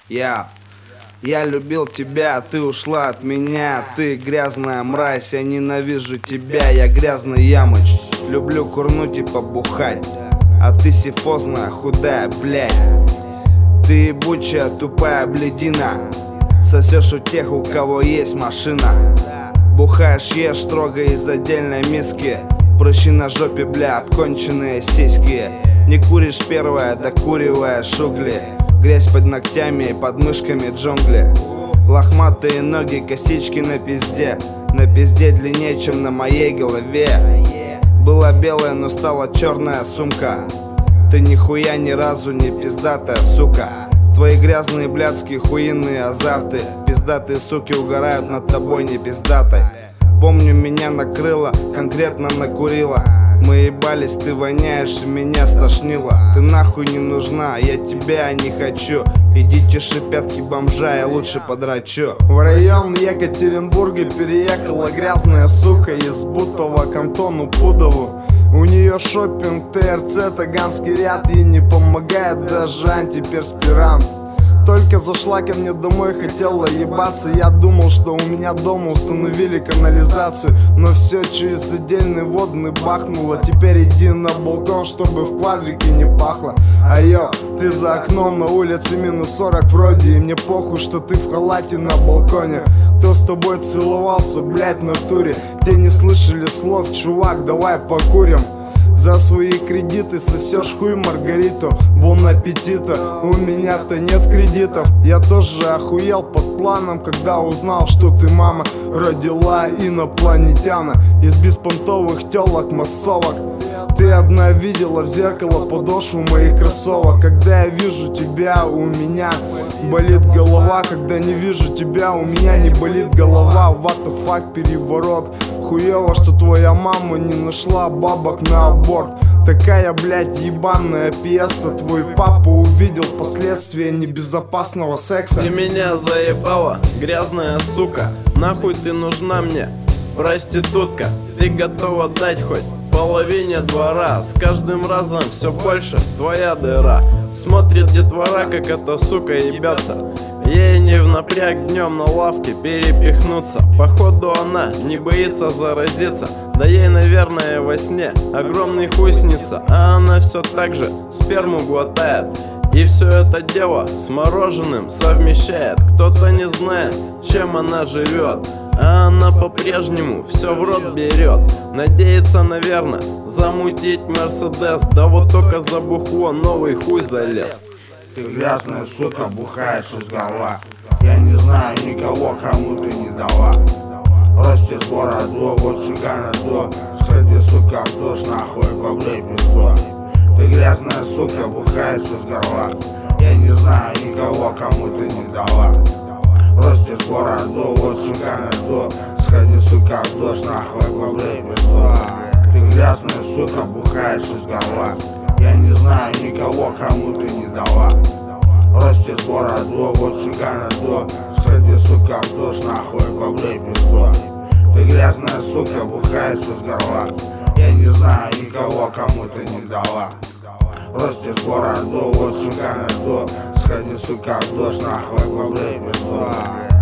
Я любил тебя, ты ушла от меня. Ты грязная мразь, я ненавижу тебя. Я грязный ямыч, люблю курнуть и побухать. А ты сифозная, худая, блядь. Ты ебучая, тупая блядина. Сосешь у тех, у кого есть машина. Бухаешь, ешь строго из отдельной миски. Прыщи на жопе, бля, обконченные сиськи. Не куришь первое, докуриваешь угли. Грязь под ногтями и под мышками джунгли. Лохматые ноги, косички на пизде. На пизде длиннее, чем на моей голове. Была белая, но стала черная сумка. Ты нихуя ни разу не пиздатая, сука. Твои грязные блядские хуиные азарты. Пиздатые суки угорают над тобой не пиздатой. Помню, меня накрыло, конкретно накурило. Мы ебались, ты воняешь и меня стошнило. Ты нахуй не нужна, я тебя не хочу. Иди тиши пятки бомжа, я лучше подрачу. В район Екатеринбурга переехала грязная сука из Бутова к Антону Пудову. У нее шопинг, ТРЦ, Таганский ряд. Ей не помогает даже антиперспирант. Только зашла ко мне домой, хотела ебаться. Я думал, что у меня дома установили канализацию, но все через отдельный водный бахнуло. Теперь иди на балкон, чтобы в квадрике не пахло. Айо, ты за окном, на улице минус 40 вроде. И мне похуй, что ты в халате на балконе. Кто с тобой целовался, блять, на туре? Те не слышали слов, чувак, давай покурим. За свои кредиты сосешь хуй Маргариту. Бон аппетита, у меня-то нет кредитов. Я тоже охуел под планом, когда узнал, что ты, мама, родила инопланетяна. Из беспонтовых телок массовок. Ты одна видела в зеркало подошву моих кроссовок. Когда я вижу тебя, у меня болит голова. Когда не вижу тебя, у меня не болит голова. What the fuck, переворот. Хуево, что твоя мама не нашла бабок на аборт. Такая, блядь, ебаная пьеса. Твой папа увидел последствия небезопасного секса. Ты меня заебала, грязная сука. Нахуй ты нужна мне, проститутка. Ты готова дать хоть половине двора. С каждым разом все больше твоя дыра. Смотрит детвора, как эта сука ебется. Ей не в напряг днем на лавке перепихнуться. Походу она не боится заразиться. Да ей, наверное, во сне огромный хуй снится. А она все так же сперму глотает. И все это дело с мороженым совмещает. Кто-то не знает, чем она живет, а она по-прежнему все в рот берет. Надеется, наверное, замутить Мерседес. Да вот только за бухло новый хуй залез. Ты грязная сука, бухаешь из горла. Я не знаю никого, кому ты не дала. Ростишь бороду, вот цыгана до. Сходи, сука, в душ, нахуй, побрей пизду. Ты грязная сука, бухаешь из горла. Я не знаю никого, кому ты не дала. Ростишь бороду, вот цыгана до. Сходи, сука, в душ, нахуй, побрей пизду. Ты грязная сука, бухаешь из горла. Я не знаю никого, кому ты не дала. Ростишь бороду, вот цыгана до. Сходи, сука, в душ, нахуй, побрей пизду. Ты грязная сука, бухаешь из горла. Я не знаю никого, кому ты не дала. Ростишь бороду, вот цыгана до. Сходи, сука, в душ, нахуй, побрей пизду.